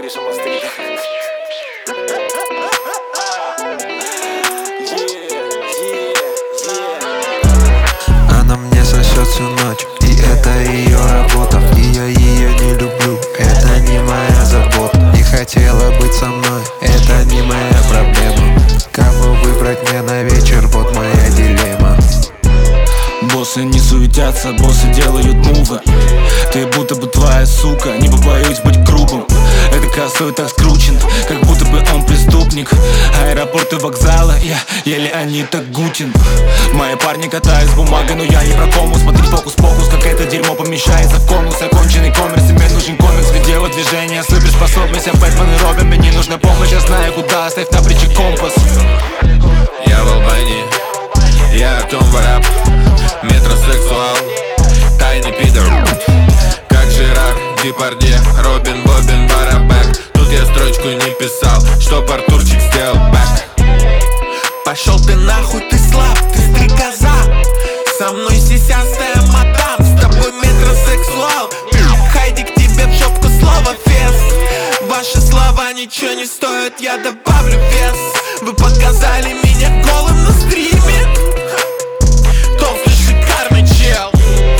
смотри. Она мне сосет всю ночь, и это ее работа. И я ее не люблю, это не моя забота. Не хотела быть со мной, это не моя проблема. Кого выбрать мне на вечер, вот моя дилемма. Боссы не суетятся, боссы делают мувы. Ты будто бы твоя сука, не побоюсь быть грубым. Это косой так скручен, как будто бы он преступник. Аэропорты, вокзалы, я еле Анита Гутин. Мои парни катают с бумагой, но я не про кому. Смотри фокус-покус, как это дерьмо помещается в конус. Оконченный коммерс, тебе нужен комикс, видео движения, суперспособность. Я Бэтмен и Робин, мне не нужна помощь, я знаю куда, оставь на плече компас. Я в Албании, я Артем Вараб, метросексуал, тайный пидор. Как Жерар, Депардье, Робин, Бобин, Барабек. Тут я строчку не писал, чтоб Артурчик сделал бэк. Пошел ты нахуй, ты слаб, ты стрекоза. Со мной сисястая мадам, с тобой метросексуал. Хайди к тебе в жопку слово фест. Ваши слова ничего не стоят, я добавлю вес. Вы показали меня голым на стриме. Толстый шикарный чел.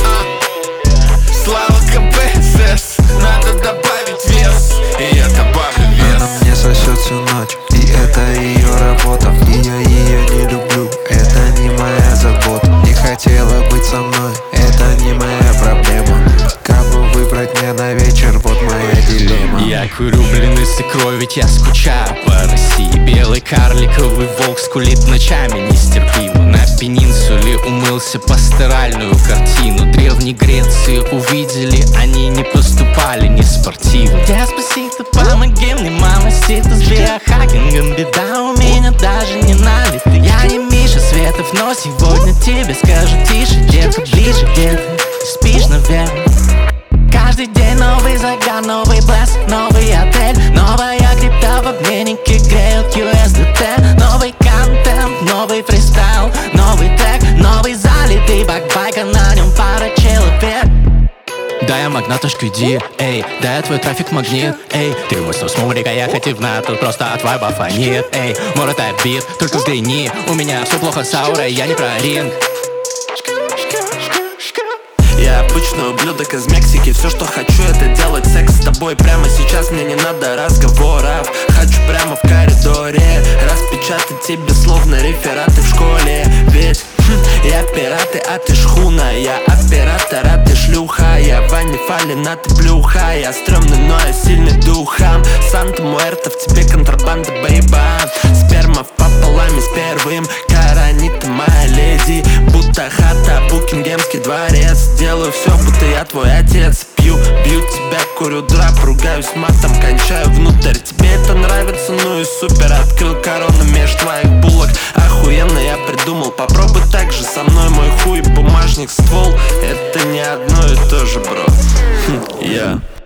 Слава КПСС, надо добавить вес. И я добавлю вес. Она мне сосет всю ночь, и это ее работа. И я ее не люблю, это не моя забота. Не хотела быть со мной, это не моя проблема. Кого выбрать мне на вечер, вот моя дилемма. Я курю блины с икрой, ведь я скучаю по России. Белый карликовый волк скулит ночами нестерпимо. На пенинсуле умылся пасторальную картину. Древней Греции увидели, они не поступали не спортивно. Деспасито, помоги мне, мама, сито с биохакингом. Беда у меня даже не налита. Я не Миша Светов, но сегодня тебе скажу тише. Детка, ближе, где ты спишь, наверное. Каждый день новый загар, новый блеск, новый отель. Новая крипта в обменнике греют USDT. Новый контент, новый фристайл, новый трек, новый залитый бакбайка, на нем пара человек. Да, я магнатушка, иди, эй, да, я твой трафик магнит, эй. Ты мой с мурика, я хотевна, тут просто от вайба фонит, эй. Мор это бит, только взгляни, у меня все плохо с аурой, я не про ринг. Я обычное ублюдок из Мексики. Все, что хочу, это делать секс с тобой. Прямо сейчас мне не надо разговоров. Хочу прямо в коридоре распечатать тебе словно рефераты в школе. Ведь я пираты, а ты шхуна. Я оператор, а ты шлюха. Я Ваня Фалин, а ты плюха. Я стрёмный, но я сильный духом. Санта-Муэрто, в тебе контрабанда, бейба. Сперма пополам с первым. Каранита, моя леди. Будто хата, Букингемский дворец. Делаю все, будто я твой отец. Бью тебя, курю драп, ругаюсь матом, кончаю внутрь. Тебе это нравится, ну и супер. Открыл корону меж твоих булок. Охуенно я придумал, попробуй так же со мной. Мой хуй, бумажник, ствол. Это не одно и то же, бро. Я